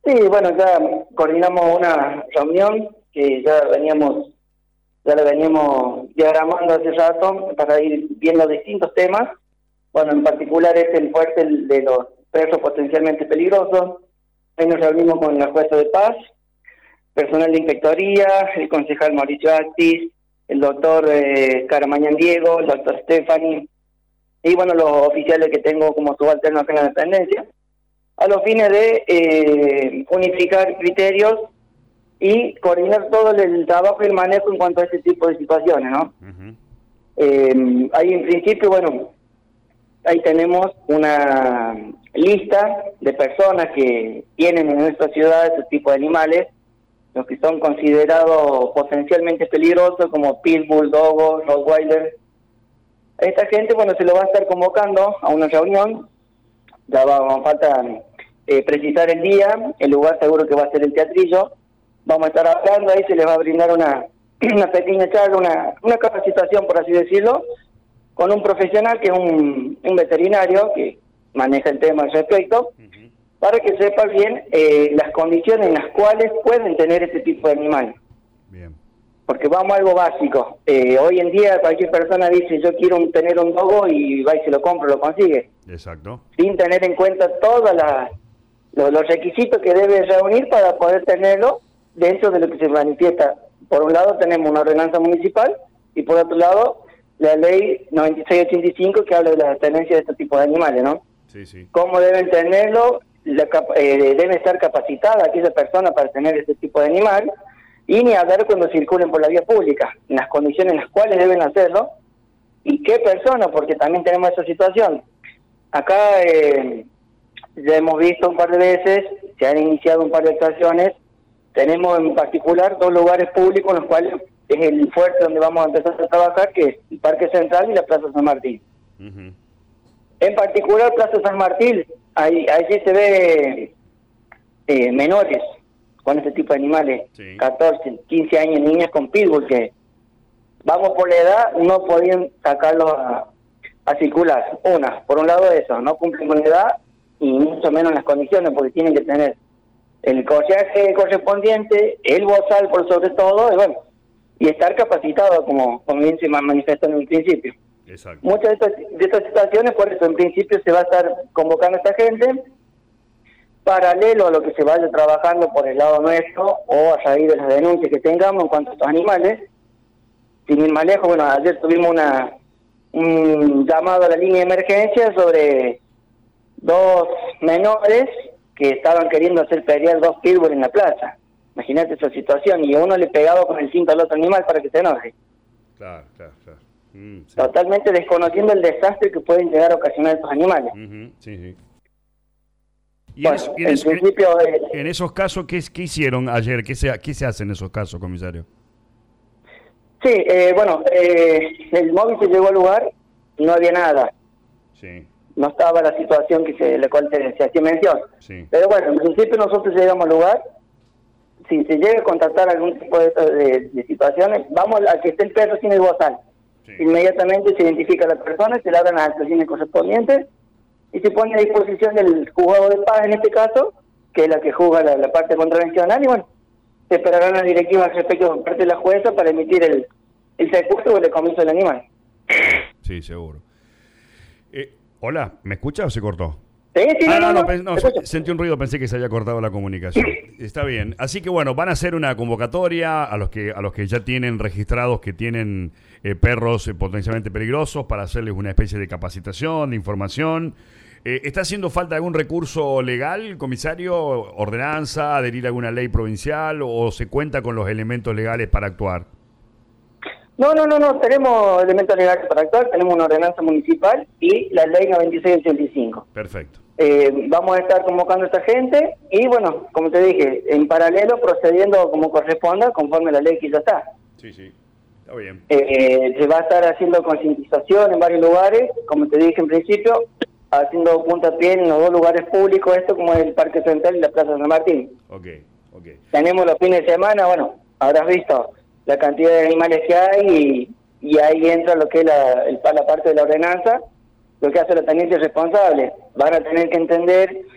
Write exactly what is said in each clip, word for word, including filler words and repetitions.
Sí, bueno, ya coordinamos una reunión que ya veníamos, ya la veníamos diagramando hace rato para ir viendo distintos temas. Bueno, en particular es el fuerte de los perros potencialmente peligrosos. Ahí nos reunimos con la jueza de paz, personal de inspectoría, el concejal Mauricio Actis, el doctor eh, Caramañán Diego, el doctor Stephanie, y bueno, los oficiales que tengo como subalternos en la dependencia, a los fines de eh, unificar criterios y coordinar todo el trabajo y el manejo en cuanto a este tipo de situaciones, ¿no? Uh-huh. Eh, ahí en principio, bueno, ahí tenemos una lista de personas que tienen en nuestra ciudad este tipo de animales, los que son considerados potencialmente peligrosos, como pitbull, dogo, rottweiler. A esta gente, bueno, se lo va a estar convocando a una reunión. Ya va, va falta eh, precisar el día, el lugar seguro que va a ser el teatrillo. Vamos a estar hablando, ahí se les va a brindar una, una pequeña charla, una, una capacitación, por así decirlo, con un profesional que es un, un veterinario que maneja el tema al respecto, uh-huh, para que sepa bien eh, las condiciones en las cuales pueden tener este tipo de animales. Bien. Porque vamos a algo básico. Eh, hoy en día cualquier persona dice yo quiero un, tener un dogo y va y se lo compra, lo consigue. Exacto. Sin tener en cuenta todos los, los requisitos que debe reunir para poder tenerlo dentro de lo que se manifiesta. Por un lado tenemos una ordenanza municipal y por otro lado la ley noventa y seis ochenta y cinco que habla de la tenencia de este tipo de animales, ¿no? Sí, sí. ¿Cómo deben tenerlo? La, eh, debe estar capacitada aquella persona para tener este tipo de animal, y ni hablar cuando circulen por la vía pública, en las condiciones en las cuales deben hacerlo, y qué persona, porque también tenemos esa situación. Acá eh, ya hemos visto un par de veces, se han iniciado un par de actuaciones, tenemos en particular dos lugares públicos en los cuales es el fuerte donde vamos a empezar a trabajar, que es el Parque Central y la Plaza San Martín. Uh-huh. En particular, Plaza San Martín, ahí, ahí sí se ve eh, menores con este tipo de animales, sí. catorce, quince años, niñas con pitbull, que vamos por la edad, no podían sacarlos a, a circular. Una, por un lado eso, no cumplen con la edad y mucho menos las condiciones, porque tienen que tener el collaje correspondiente, el bozal por sobre todo, y bueno, y estar capacitado, como, como bien se manifestó en un principio. Exacto. Muchas de estas, de estas situaciones, por eso en principio se va a estar convocando a esta gente, paralelo a lo que se vaya trabajando por el lado nuestro, o a raíz de las denuncias que tengamos en cuanto a estos animales. Sin ir más lejos, bueno, ayer tuvimos una un llamado a la línea de emergencia sobre dos menores que estaban queriendo hacer pelear dos pitbull en la plaza. Imagínate esa situación, y uno le pegaba con el cinto al otro animal para que se enoje. Claro, claro, claro. Mm, sí. Totalmente desconociendo el desastre que pueden llegar a ocasionar estos animales. Uh-huh, sí, sí. Y bueno, en, eso, y en, en, eso, principio, en, eh, en esos casos, ¿qué, ¿qué hicieron ayer? ¿Qué se, ¿Qué se hace en esos casos, comisario? Sí, eh, bueno, eh, el móvil se llegó al lugar y no había nada. Sí. No estaba la situación que se, la cual se, se hacía mención. Sí. Pero bueno, en principio nosotros llegamos al lugar. Si se llega a contactar algún tipo de, de, de situaciones, vamos a que esté el perro sin el bozal. Sí. Inmediatamente se identifica a la persona, se le abren las actuaciones correspondientes y se pone a disposición del juzgado de paz en este caso, que es la que juzga la, la parte contravencional, y bueno, se esperarán las directivas respecto por parte de la jueza para emitir el, el secuestro o el decomiso del animal. Sí, seguro. Eh, hola, ¿me escucha o se cortó? Sí, sí, ah, no, no, no, no, no sentí un ruido, pensé que se había cortado la comunicación. Está bien. Así que bueno, van a hacer una convocatoria a los que a los que ya tienen registrados que tienen eh, perros eh, potencialmente peligrosos, para hacerles una especie de capacitación, de información. Eh, ¿Está haciendo falta algún recurso legal, comisario? ¿Ordenanza, adherir a alguna ley provincial, o se cuenta con los elementos legales para actuar? No, no, no, no, tenemos elementos legales para actuar, tenemos una ordenanza municipal y la ley noventa y seis ochenta y cinco. Perfecto. Eh, vamos a estar convocando a esta gente y bueno, como te dije, en paralelo procediendo como corresponda conforme a la ley que ya está. Sí, sí, está bien. Eh, se va a estar haciendo concientización en varios lugares, como te dije en principio, haciendo puntapié en los dos lugares públicos, esto como el Parque Central y la Plaza San Martín. Ok, ok. Tenemos los fines de semana, bueno, habrás visto la cantidad de animales que hay y, y ahí entra lo que es la, el, la parte de la ordenanza, lo que hace la tenencia responsable. Van a tener que entender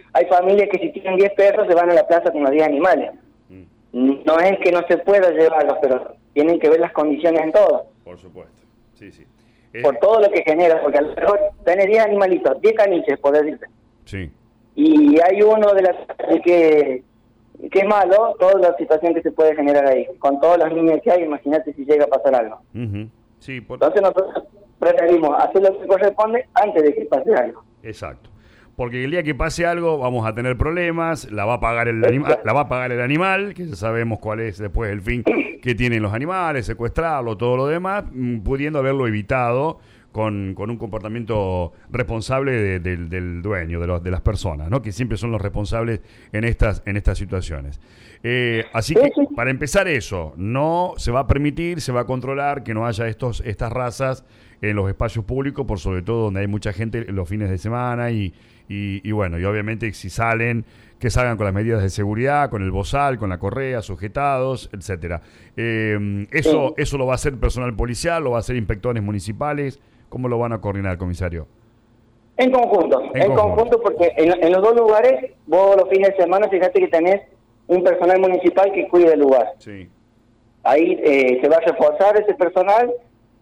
hay familias que si tienen diez perros se van a la plaza con los diez animales. Mm. No es que no se pueda llevarlos, pero tienen que ver las condiciones en todo. Por supuesto, sí, sí. Eh... Por todo lo que genera, porque a lo mejor tenés diez animalitos, diez caniches, podés decirte. Sí. Y hay uno de las que, que es malo, toda la situación que se puede generar ahí. Con todos los niños que hay, imagínate si llega a pasar algo. Uh-huh. Sí, por... Entonces nosotros preferimos hacer lo que corresponde antes de que pase algo. Exacto. Porque el día que pase algo vamos a tener problemas, la va a pagar el animal, la va a pagar el animal, que ya sabemos cuál es después el fin que tienen los animales, secuestrarlo, todo lo demás, pudiendo haberlo evitado con, con un comportamiento responsable de, de, del dueño, de, los, de las personas, ¿no? Que siempre son los responsables en estas, en estas situaciones. Eh, así que, para empezar eso, no se va a permitir, se va a controlar que no haya estos, estas razas en los espacios públicos, por sobre todo donde hay mucha gente los fines de semana y, y, y bueno, y obviamente si salen, que salgan con las medidas de seguridad, con el bozal, con la correa, sujetados, etcétera. Eh, eso, sí. Eso lo va a hacer personal policial, lo va a hacer inspectores municipales. ¿Cómo lo van a coordinar, comisario? En conjunto, en, en conjunto. conjunto, porque en, en los dos lugares, vos los fines de semana, fíjate que tenés un personal municipal que cuida el lugar. Sí. Ahí eh, se va a reforzar ese personal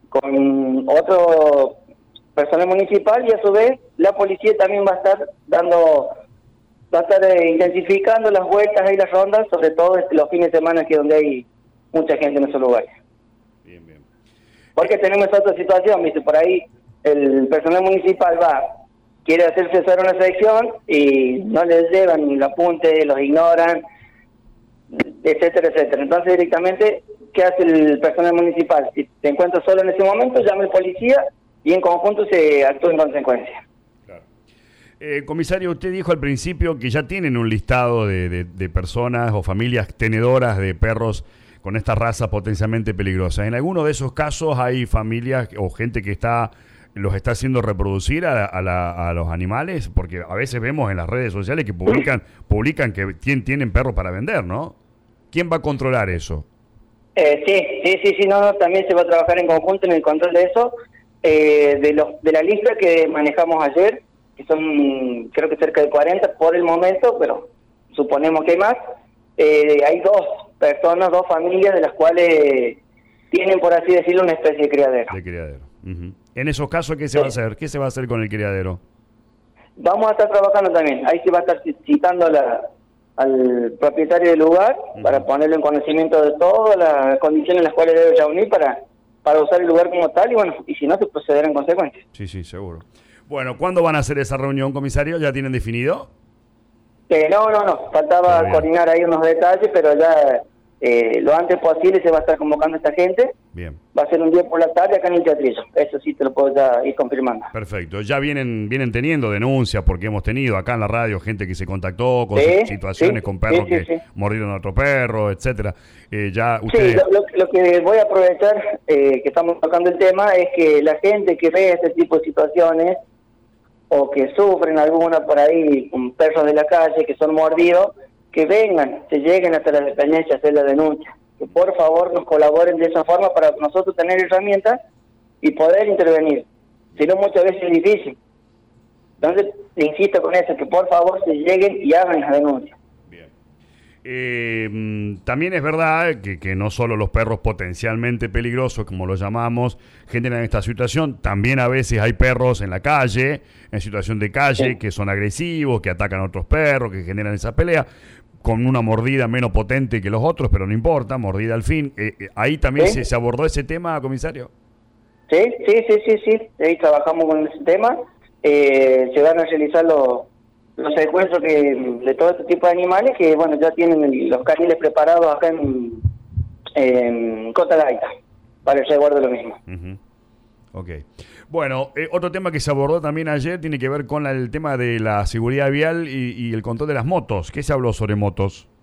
con otro personal municipal y a su vez la policía también va a estar dando, va a estar eh, intensificando las vueltas y las rondas, sobre todo los fines de semana que es donde hay mucha gente en esos lugares. Bien, bien. Porque tenemos otra situación, ¿viste? Por ahí el personal municipal va, quiere hacer cesar una sección y no les llevan ni el apunte, los ignoran, etcétera, etcétera. Entonces directamente, ¿qué hace el personal municipal? Si te encuentras solo en ese momento, llama al policía y en conjunto se actúa en consecuencia. Claro. Eh, comisario, usted dijo al principio que ya tienen un listado de, de, de personas o familias tenedoras de perros con esta raza potencialmente peligrosa. ¿En alguno de esos casos hay familias o gente que está los está haciendo reproducir a, a, la, a los animales? Porque a veces vemos en las redes sociales que publican publican que tienen, tienen perros para vender, ¿no? ¿Quién va a controlar eso? Eh, sí, sí, sí, sí, no, no, también se va a trabajar en conjunto en el control de eso. Eh, de, los, de la lista que manejamos ayer, que son creo que cerca de cuarenta por el momento, pero suponemos que hay más, eh, hay dos personas, dos familias de las cuales tienen, por así decirlo, una especie de criadero. De criadero. Uh-huh. En esos casos, ¿qué se sí. va a hacer? ¿Qué se va a hacer con el criadero? Vamos a estar trabajando también. Ahí se va a estar citando la, al propietario del lugar uh-huh. para ponerlo en conocimiento de todas las condiciones en las cuales debe reunir para, para usar el lugar como tal y bueno, y si no, se procederá en consecuencia. Sí, sí, seguro. Bueno, ¿cuándo van a hacer esa reunión, comisario? ¿Ya tienen definido? Eh, no, no, no. Faltaba coordinar ahí unos detalles, pero ya eh, lo antes posible se va a estar convocando a esta gente. Bien. Va a ser un día por la tarde acá en el Teatrillo. Eso sí te lo puedo ya ir confirmando. Perfecto. Ya vienen vienen teniendo denuncias porque hemos tenido acá en la radio gente que se contactó con sí, situaciones sí, con perros sí, sí, que sí. mordieron a otro perro, etcétera. Eh, ya ustedes... Sí, lo, lo, lo que voy a aprovechar eh, que estamos tocando el tema es que la gente que ve este tipo de situaciones o que sufren alguna por ahí con perros de la calle que son mordidos, que vengan, se lleguen hasta la dependencia a hacer la denuncia. Que por favor nos colaboren de esa forma para nosotros tener herramientas y poder intervenir. Si no, muchas veces es difícil. Entonces, insisto con eso, que por favor se lleguen y hagan las denuncias. Bien. Eh, también es verdad que, que no solo los perros potencialmente peligrosos, como los llamamos, generan esta situación. También a veces hay perros en la calle, en situación de calle, sí. que son agresivos, que atacan a otros perros, que generan esa pelea, con una mordida menos potente que los otros, pero no importa, mordida al fin. Eh, eh, ¿Ahí también ¿Sí? se, se abordó ese tema, comisario? Sí, sí, sí, sí, sí. Ahí trabajamos con ese tema. Eh, se van a realizar los, los secuestros que, de todo este tipo de animales que, bueno, ya tienen el, los carriles preparados acá en, en Cota Gaita para el resguardo de lo mismo. Uh-huh. Ok. Bueno, eh, otro tema que se abordó también ayer tiene que ver con la, el tema de la seguridad vial y, y el control de las motos. ¿Qué se habló sobre motos?